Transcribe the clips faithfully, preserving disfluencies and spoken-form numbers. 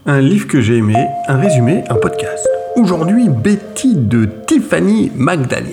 Un livre que j'ai aimé, un résumé, un podcast. Aujourd'hui, Betty de Tiffany McDaniels.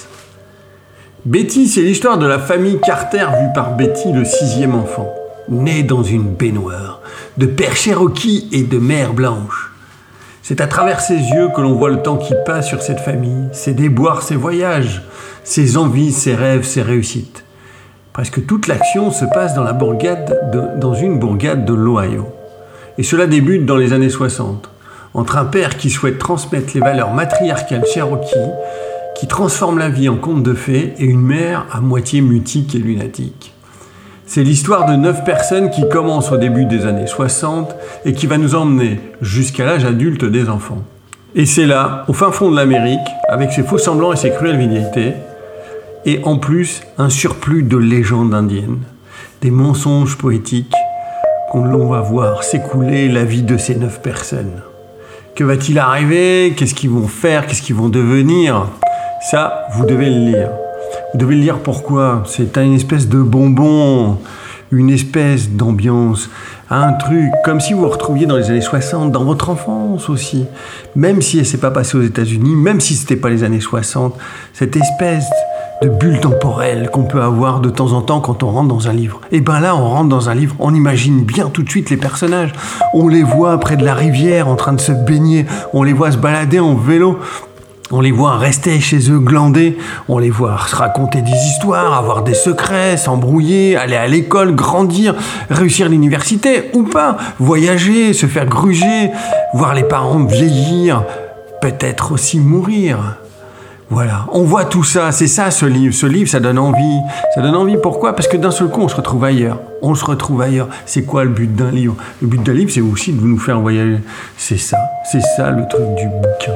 Betty, c'est l'histoire de la famille Carter vue par Betty, le sixième enfant. Né dans une baignoire, de père Cherokee et de mère blanche. C'est à travers ses yeux que l'on voit le temps qui passe sur cette famille, ses déboires, ses voyages, ses envies, ses rêves, ses réussites. Presque toute l'action se passe dans, la bourgade de, dans une bourgade de l'Ohio. Et cela débute dans les années soixante, entre un père qui souhaite transmettre les valeurs matriarcales Cherokee, qui transforme la vie en conte de fées, et une mère à moitié mutique et lunatique. C'est l'histoire de neuf personnes qui commence au début des années soixante et qui va nous emmener jusqu'à l'âge adulte des enfants. Et c'est là, au fin fond de l'Amérique, avec ses faux semblants et ses cruelles vérités, et en plus un surplus de légendes indiennes, des mensonges poétiques, qu'on l'on va voir s'écouler la vie de ces neuf personnes. Que va-t-il arriver? Qu'est-ce qu'ils vont faire? Qu'est-ce qu'ils vont devenir? Ça, vous devez le lire. Vous devez le lire pourquoi? C'est une espèce de bonbon, une espèce d'ambiance, un truc comme si vous vous retrouviez dans les années soixante, dans votre enfance aussi. Même si elle ne s'est pas passée aux États-Unis, même si ce n'était pas les années soixante, cette espèce de bulle temporelle qu'on peut avoir de temps en temps quand on rentre dans un livre. Et bien là, on rentre dans un livre, on imagine bien tout de suite les personnages. On les voit près de la rivière en train de se baigner, on les voit se balader en vélo. On les voit rester chez eux glander, on les voit se raconter des histoires, avoir des secrets, s'embrouiller, aller à l'école, grandir, réussir l'université ou pas, voyager, se faire gruger, voir les parents vieillir, peut-être aussi mourir. Voilà, on voit tout ça, c'est ça ce livre. Ce livre, ça donne envie. Ça donne envie, pourquoi? Parce que d'un seul coup, on se retrouve ailleurs. On se retrouve ailleurs. C'est quoi le but d'un livre? Le but d'un livre, c'est aussi de nous faire voyager. C'est ça, c'est ça le truc du bouquin.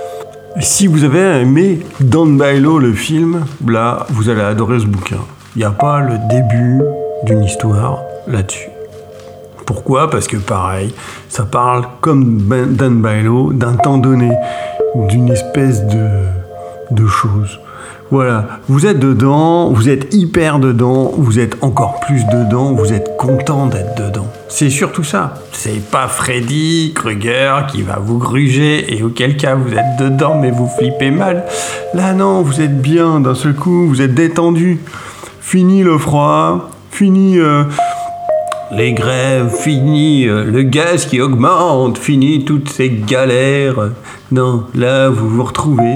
Si vous avez aimé Down by Law, le film, là, vous allez adorer ce bouquin. Il n'y a pas le début d'une histoire là-dessus. Pourquoi? Parce que pareil, ça parle comme Down by Law d'un temps donné, d'une espèce de, de chose. Voilà, vous êtes dedans, vous êtes hyper dedans, vous êtes encore plus dedans, vous êtes content d'être dedans. C'est surtout ça. C'est pas Freddy Krueger qui va vous gruger et auquel cas vous êtes dedans mais vous flippez mal. Là non, vous êtes bien d'un seul coup, vous êtes détendu. Fini le froid, fini euh, les grèves, fini euh, le gaz qui augmente, fini toutes ces galères. Non, là vous vous retrouvez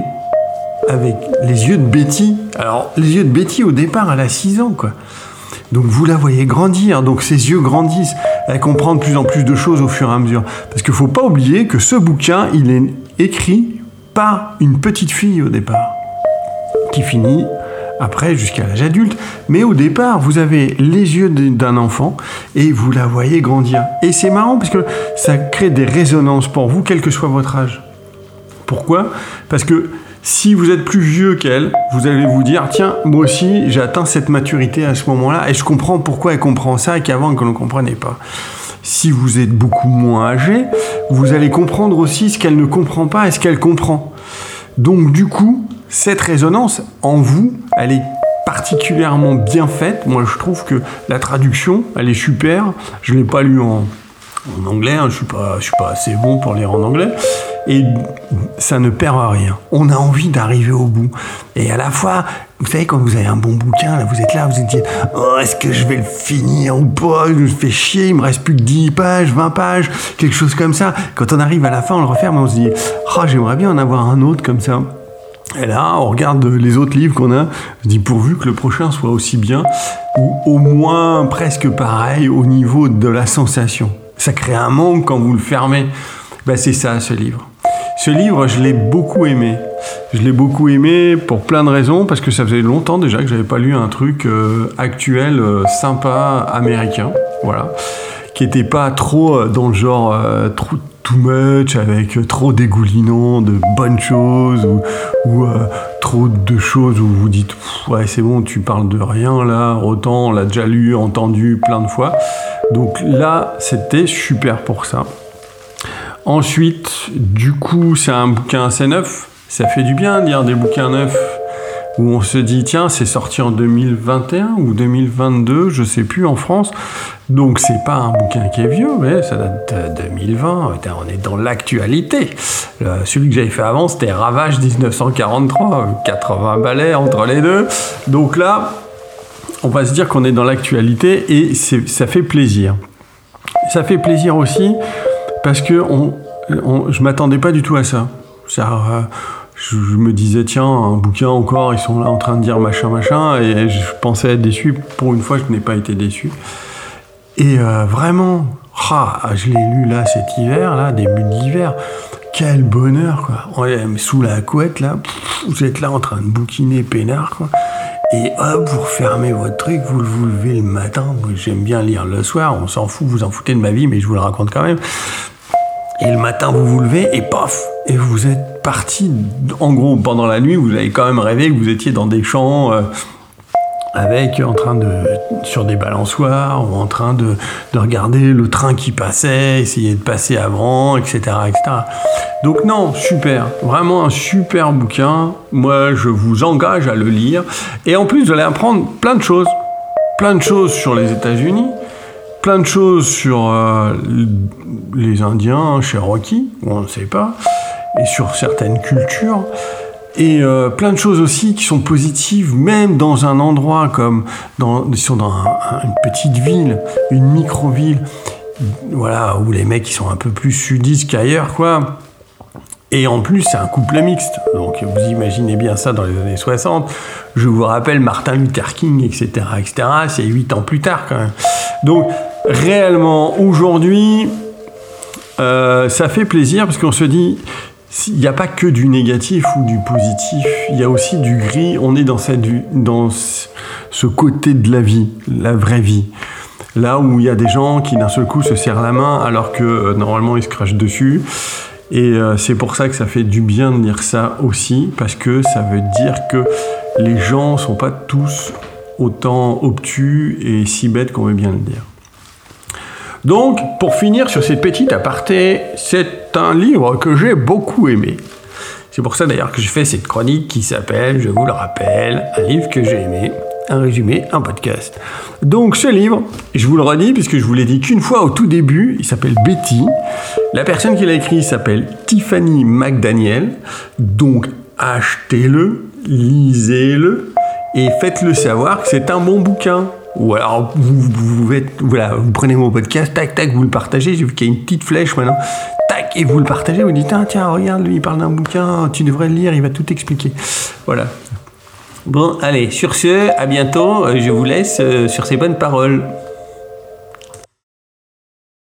avec les yeux de Betty. Alors, les yeux de Betty, au départ, elle a six ans, quoi. Donc, vous la voyez grandir. Donc, ses yeux grandissent. Elle comprend de plus en plus de choses au fur et à mesure. Parce qu'il ne faut pas oublier que ce bouquin, il est écrit par une petite fille, au départ, qui finit après jusqu'à l'âge adulte. Mais au départ, vous avez les yeux d'un enfant et vous la voyez grandir. Et c'est marrant parce que ça crée des résonances pour vous, quel que soit votre âge. Pourquoi? Parce que si vous êtes plus vieux qu'elle, vous allez vous dire « Tiens, moi aussi, j'ai atteint cette maturité à ce moment-là et je comprends pourquoi elle comprend ça et qu'avant, elle ne comprenait pas. » Si vous êtes beaucoup moins âgé, vous allez comprendre aussi ce qu'elle ne comprend pas et ce qu'elle comprend. Donc, du coup, cette résonance, en vous, elle est particulièrement bien faite. Moi, je trouve que la traduction, elle est super. Je ne l'ai pas lu en, en anglais, hein. Je ne suis pas, je suis pas assez bon pour lire en anglais. Et ça ne perd rien. On a envie d'arriver au bout. Et à la fois, vous savez, quand vous avez un bon bouquin, là, vous êtes là, vous êtes dit « Oh, est-ce que je vais le finir ou pas? Je me fais chier, il me reste plus que dix pages, vingt pages, quelque chose comme ça. » Quand on arrive à la fin, on le referme et on se dit « Oh, j'aimerais bien en avoir un autre comme ça. » Et là, on regarde les autres livres qu'on a, on se dit pourvu que le prochain soit aussi bien, ou au moins presque pareil au niveau de la sensation. Ça crée un manque quand vous le fermez. Ben, c'est ça, ce livre. Ce livre, je l'ai beaucoup aimé. Je l'ai beaucoup aimé pour plein de raisons, parce que ça faisait longtemps déjà que j'avais pas lu un truc euh, actuel, euh, sympa, américain, voilà, qui était pas trop euh, dans le genre euh, trop too much, avec euh, trop dégoulinant de bonnes choses, ou, ou euh, trop de choses où vous vous dites « Ouais, c'est bon, tu parles de rien là, autant on l'a déjà lu, entendu plein de fois. » Donc là, c'était super pour ça. Ensuite, du coup, c'est un bouquin assez neuf. Ça fait du bien de lire des bouquins neufs. où on se dit tiens, c'est sorti en deux mille vingt et un ou deux mille vingt-deux, je sais plus, en France. Donc c'est pas un bouquin qui est vieux, mais ça date de deux mille vingt. On est dans l'actualité. Le, celui que j'avais fait avant, c'était Ravage dix-neuf cent quarante-trois, quatre-vingts balais entre les deux. Donc là, on va se dire qu'on est dans l'actualité et c'est, ça fait plaisir. Ça fait plaisir aussi parce que on, on, je m'attendais pas du tout à ça. ça euh, je, je me disais tiens, un bouquin encore, ils sont là en train de dire machin machin, et je pensais être déçu. Pour une fois, je n'ai pas été déçu. Et euh, vraiment, ah, je l'ai lu là cet hiver, là, début d'hiver. Quel bonheur, quoi. On est sous la couette, là, pff, vous êtes là en train de bouquiner peinard, quoi. Et hop, vous refermez votre truc, vous vous levez le matin. Moi, j'aime bien lire le soir, on s'en fout, vous en foutez de ma vie, mais je vous le raconte quand même. Et le matin, vous vous levez et paf, et vous êtes parti. En gros, pendant la nuit, vous avez quand même rêvé que vous étiez dans des champs euh, avec, en train de, sur des balançoires, ou en train de, de regarder le train qui passait, essayer de passer avant, et cetera, et cetera. Donc non, super, vraiment un super bouquin. Moi, je vous engage à le lire. Et en plus, vous allez apprendre plein de choses. Plein de choses sur les États-Unis, plein de choses sur euh, les Indiens, Cherokee, on ne sait pas, et sur certaines cultures. Et euh, plein de choses aussi qui sont positives, même dans un endroit comme dans, ils sont dans un, un, une petite ville, une micro-ville, voilà, où les mecs ils sont un peu plus sudistes qu'ailleurs, quoi. Et en plus, c'est un couple mixte. Donc, vous imaginez bien ça dans les années soixante. Je vous rappelle Martin Luther King, et cetera, et cetera. C'est huit ans plus tard, quand même. Donc, réellement, aujourd'hui, euh, ça fait plaisir parce qu'on se dit, il n'y a pas que du négatif ou du positif. Il y a aussi du gris. On est dans, cette, dans ce côté de la vie, la vraie vie. Là où il y a des gens qui, d'un seul coup, se serrent la main alors que, euh, normalement, ils se crachent dessus. Et euh, c'est pour ça que ça fait du bien de lire ça aussi, parce que ça veut dire que les gens ne sont pas tous autant obtus et si bêtes qu'on veut bien le dire. Donc, pour finir sur cette petite aparté, c'est un livre que j'ai beaucoup aimé. C'est pour ça d'ailleurs que je fais cette chronique qui s'appelle, je vous le rappelle, un livre que j'ai aimé, un résumé, un podcast. Donc ce livre, je vous le redis puisque je vous l'ai dit qu'une fois au tout début, il s'appelle Betty. La personne qui l'a écrit s'appelle Tiffany McDaniel. Donc achetez-le, lisez-le et faites-le savoir que c'est un bon bouquin. Ou alors vous, vous, vous, êtes, voilà, vous prenez mon podcast, tac tac, vous le partagez. J'ai vu qu'il y a une petite flèche maintenant. Tac, et vous le partagez, vous dites ah, tiens, regarde, lui il parle d'un bouquin, tu devrais le lire, il va tout expliquer. Voilà. Bon, allez, sur ce, à bientôt. Je vous laisse euh, sur ces bonnes paroles.